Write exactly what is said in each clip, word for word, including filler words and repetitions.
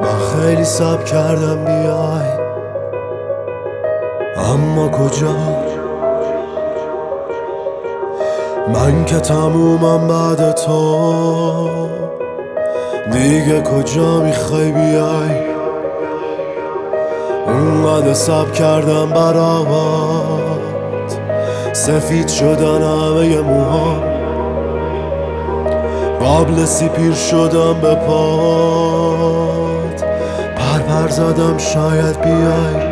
من خیلی صبر کردم بیای، اما کجا؟ من که تمومم بعد تو، دیگه کجا میخوای بیای؟ اونقدر صبر کردم برات، سفید شدن همه موها، قبل سیپیر شدم به پات، پر پر زدم شاید بیای.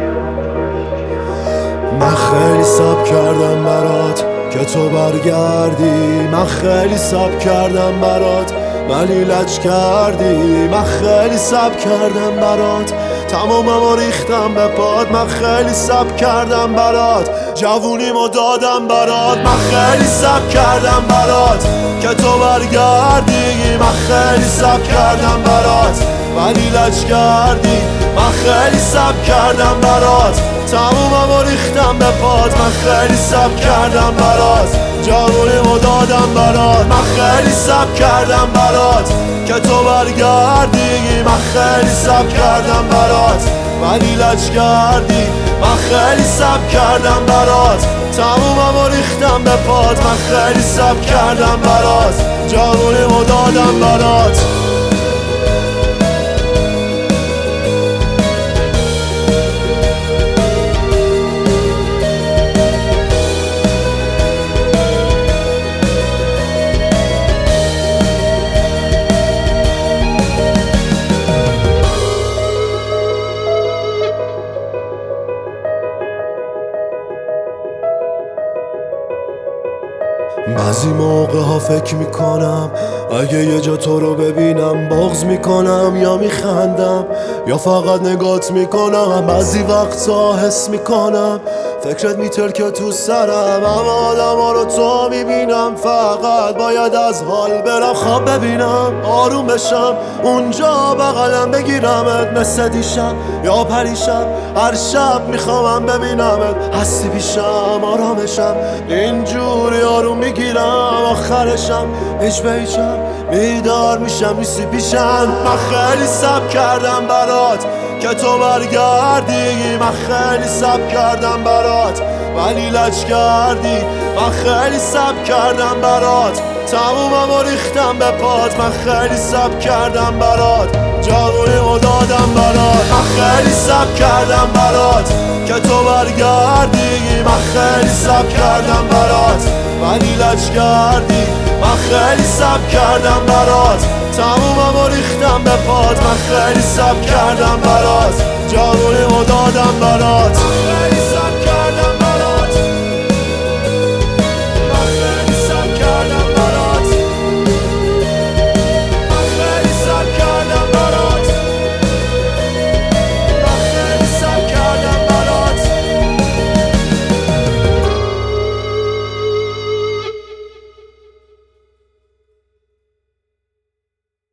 من خیلی صبر کردم برات که تو برگردی، من خیلی صبر کردم برات ولی لج کردی. من خیلی صبر کردم برات، تماممو ریختم به پات. من خیلی صبر کردم برات، جوونیمو دادم برات. من خیلی صبر کردم برات که تو برگردی، من خیلی صبر کردم برات ولی لج کردی. من خیلی صبر کردم برات، تموممو ریختم به پات. من خیلی صبر کردم برات، جوونیمو دادم برات. من خیلی صبر کردم برات که تو برگردی، من خیلی صبر کردم برات ولی لج کردی. من خیلی صبر کردم برات، تموممو ریختم به پات. من خیلی صبر کردم برات، جوونیمو دادم برات. بعضی موقع ها فکر میکنم اگه یه جا تو رو ببینم بغض میکنم یا میخندم یا فقط نگات میکنم. بعضی وقتا حس میکنم فکرت میترکه تو سرم، اما آدم ها رو تو میبینم فقط باید از حال برم خواب ببینم آروم بشم اونجا بغلم بگیرمت مثل دیشب یا پریشب. هر شب میخوامم ببینمت هستی پیشم آرامشم اینجوری آروم میگیرم آخرشم هیچ به هیچم بیدار میشم نیستی پیشم. من خیلی صبر کردم برات که تو برگردی، من خیلی صبر کردم برات ولی لج کردی. من خیلی صبر کردم برات، تموممو ریختم به پات. من خیلی صبر کردم برات، جوونیمو دادم برات. من خیلی صبر کردم برات که تو برگردی، من خیلی صبر کردم برات ولی لج کردی. من خیلی صبر کردم برات، تموممو ریختم به پات. من خیلی صبر کردم برات، جوونیمو دادم برات.